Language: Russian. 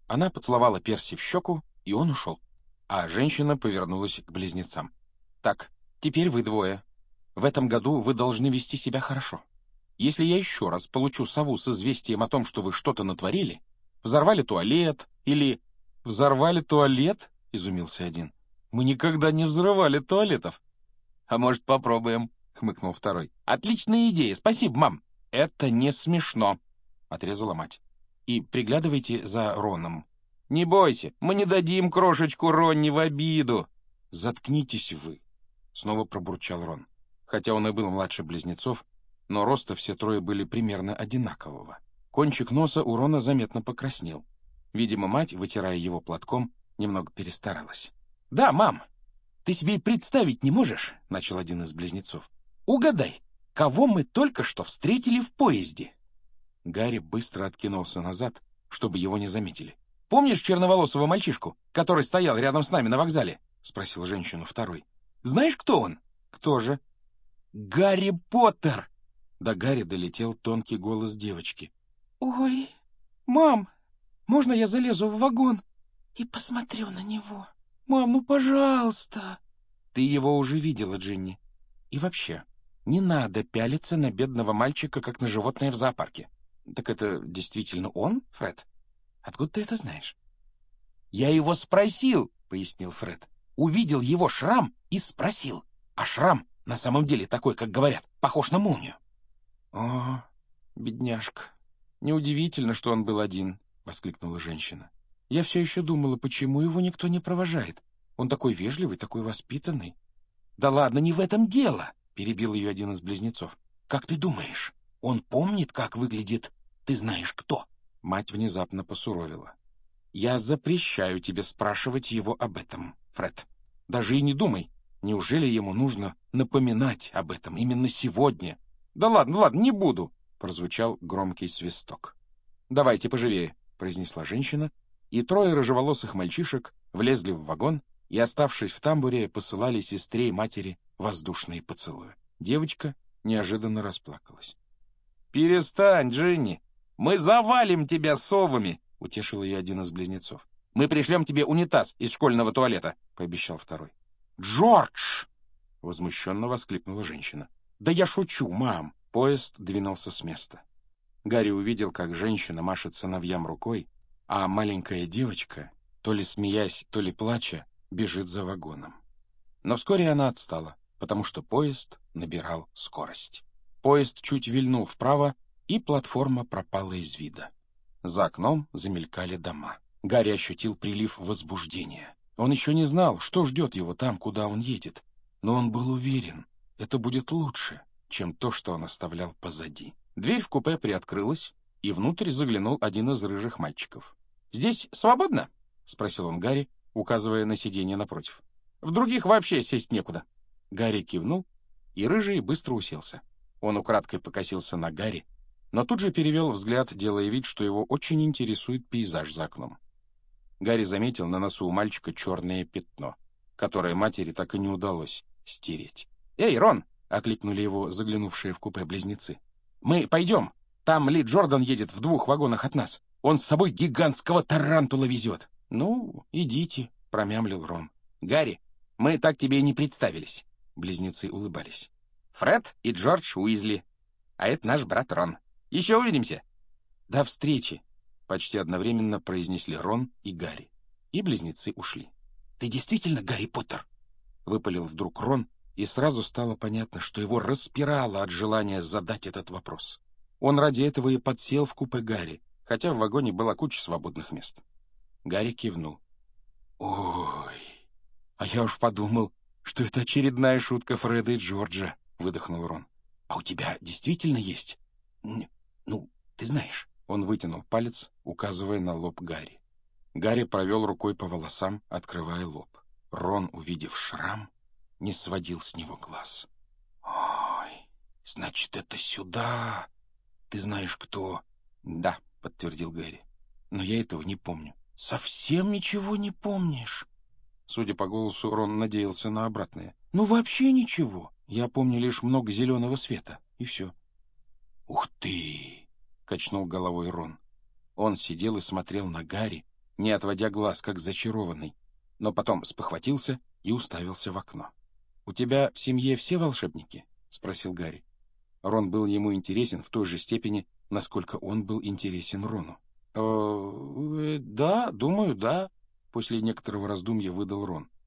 Она поцеловала Перси в щеку, и он ушел. А женщина повернулась к близнецам. «Так, теперь вы двое. В этом году вы должны вести себя хорошо. Если я еще раз получу сову с известием о том, что вы что-то натворили, взорвали туалет или...» «Взорвали туалет?» — изумился один. «Мы никогда не взрывали туалетов». «А может, попробуем?» — хмыкнул второй. «Отличная идея, спасибо, мам». «Это не смешно», — отрезала мать. «И приглядывайте за Роном». «Не бойся, мы не дадим крошечку Ронни в обиду». «Заткнитесь вы», — снова пробурчал Рон. Хотя он и был младше близнецов, но роста все трое были примерно одинакового. Кончик носа у Рона заметно покраснел. Видимо, мать, вытирая его платком, немного перестаралась. «Да, мам, ты себе и представить не можешь», — начал один из близнецов. «Угадай, кого мы только что встретили в поезде?» Гарри быстро откинулся назад, чтобы его не заметили. «Помнишь черноволосого мальчишку, который стоял рядом с нами на вокзале?» — спросил женщину второй. «Знаешь, кто он?» «Кто же?» «Гарри Поттер!» До Гарри долетел тонкий голос девочки. «Ой, мам, можно я залезу в вагон и посмотрю на него? Мам, ну пожалуйста!» «Ты его уже видела, Джинни. И вообще, не надо пялиться на бедного мальчика, как на животное в зоопарке». «Так это действительно он, Фред? Откуда ты это знаешь?» «Я его спросил», — пояснил Фред. «Увидел его шрам и спросил. А шрам на самом деле такой, как говорят, похож на молнию». «О, бедняжка. Неудивительно, что он был один», — воскликнула женщина. «Я все еще думала, почему его никто не провожает. Он такой вежливый, такой воспитанный». «Да ладно, не в этом дело», — перебил ее один из близнецов. «Как ты думаешь, он помнит, как выглядит ты знаешь кто?» Мать внезапно посуровила. «Я запрещаю тебе спрашивать его об этом, Фред. Даже и не думай. Неужели ему нужно напоминать об этом именно сегодня?» «Да ладно, ладно, не буду», — прозвучал громкий свисток. «Давайте поживее», — произнесла женщина, и трое рыжеволосых мальчишек влезли в вагон и, оставшись в тамбуре, посылали сестре и матери воздушные поцелуи. Девочка неожиданно расплакалась. «Перестань, Джинни! Мы завалим тебя совами!» — утешил ее один из близнецов. «Мы пришлем тебе унитаз из школьного туалета», — пообещал второй. «Джордж!» — возмущенно воскликнула женщина. «Да я шучу, мам!» Поезд двинулся с места. Гарри увидел, как женщина машет сыновьям рукой, а маленькая девочка, то ли смеясь, то ли плача, бежит за вагоном. Но вскоре она отстала, потому что поезд набирал скорость. Поезд чуть вильнул вправо, и платформа пропала из вида. За окном замелькали дома. Гарри ощутил прилив возбуждения. Он еще не знал, что ждет его там, куда он едет, но он был уверен, это будет лучше, чем то, что он оставлял позади. Дверь в купе приоткрылась, и внутрь заглянул один из рыжих мальчиков. «Здесь свободно?» — спросил он Гарри, указывая на сиденье напротив. «В других вообще сесть некуда». Гарри кивнул, и рыжий быстро уселся. Он украдкой покосился на Гарри, но тут же перевел взгляд, делая вид, что его очень интересует пейзаж за окном. Гарри заметил на носу у мальчика черное пятно, которое матери так и не удалось стереть. «Эй, Рон!» — окликнули его заглянувшие в купе близнецы. «Мы пойдем. Там Ли Джордан едет в 2 вагонах от нас. Он с собой гигантского тарантула везет». «Ну, идите», — промямлил Рон. «Гарри, мы так тебе и не представились». Близнецы улыбались. «Фред и Джордж Уизли. А это наш брат Рон. Еще увидимся». «До встречи», — почти одновременно произнесли Рон и Гарри. И близнецы ушли. «Ты действительно Гарри Поттер?» — выпалил вдруг Рон, и сразу стало понятно, что его распирало от желания задать этот вопрос. Он ради этого и подсел в купе Гарри, хотя в вагоне была куча свободных мест. Гарри кивнул. «Ой, а я уж подумал, что это очередная шутка Фреда и Джорджа», — выдохнул Рон. «А у тебя действительно есть? Ну, ты знаешь». Он вытянул палец, указывая на лоб Гарри. Гарри провел рукой по волосам, открывая лоб. Рон, увидев шрам, не сводил с него глаз. «Ой, значит, это сюда. Ты знаешь, кто?» «Да», — подтвердил Гарри. «Но я этого не помню». «Совсем ничего не помнишь?» Судя по голосу, Рон надеялся на обратное. «Ну, вообще ничего. Я помню лишь много зеленого света, и все». «Ух ты!» — качнул головой Рон. Он сидел и смотрел на Гарри, не отводя глаз, как зачарованный, но потом спохватился и уставился в окно. «У тебя в семье все волшебники?» — спросил Гарри. Рон был ему интересен в той же степени, насколько он был интересен Рону. Да, думаю, да», — после некоторого раздумья выдал Рон.